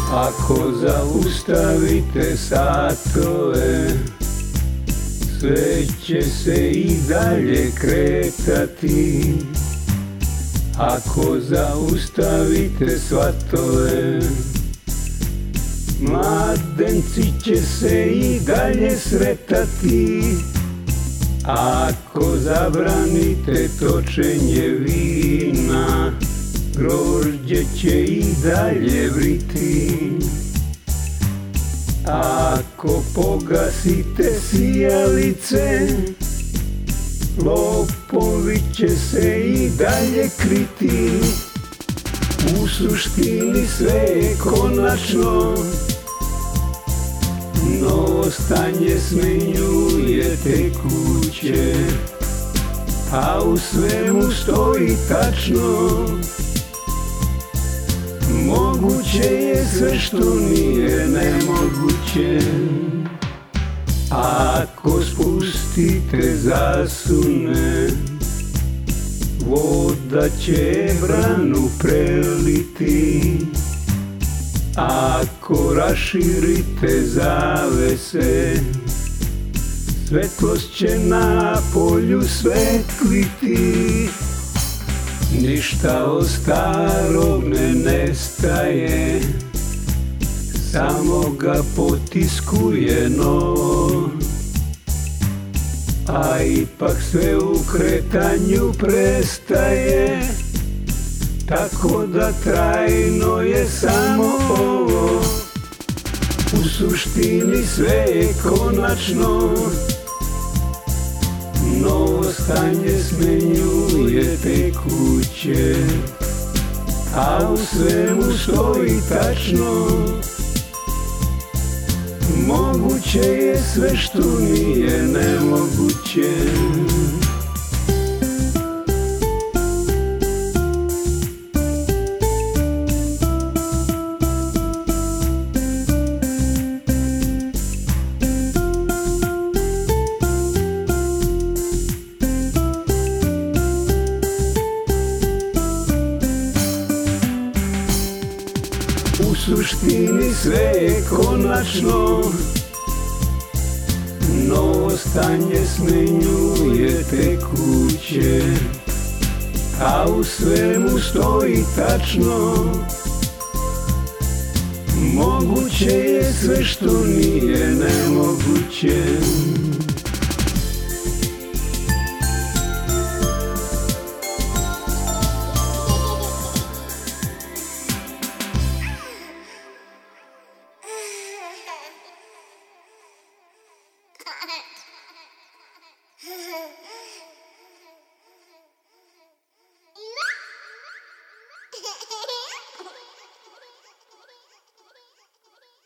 Ako zaustavite satove, sve će se i dalje kretati. Ako zaustavite svatove, mladenci će se i dalje sretati. Ako zabranite točenje vina, grožđe će i dalje vriti. Ako pogasite sijalice, lopovi će se i dalje kriti. U suštini sve je konačno, novo stanje smenjuje tekuće, a u svemu stoji tačno. Moguće je sve što nije nemoguće. Ako spustite zasune, voda će branu preliti. Ako raširite zavese, svetlost će na polju svetliti. Ništa od starog ne nestaje, samo ga potiskuje novo. A ipak sve u kretanju prestaje, tako da trajno je samo ovo. U suštini sve je konačno, novo stanje smenjuje tekuće, a u svemu stoji tačno. Moguće je sve što nije nemoguće. U suštini sve je konačno, novo stanje smenjuje tekuće, a u svemu stoji tačno. Moguće je sve što nije nemoguće. Got it.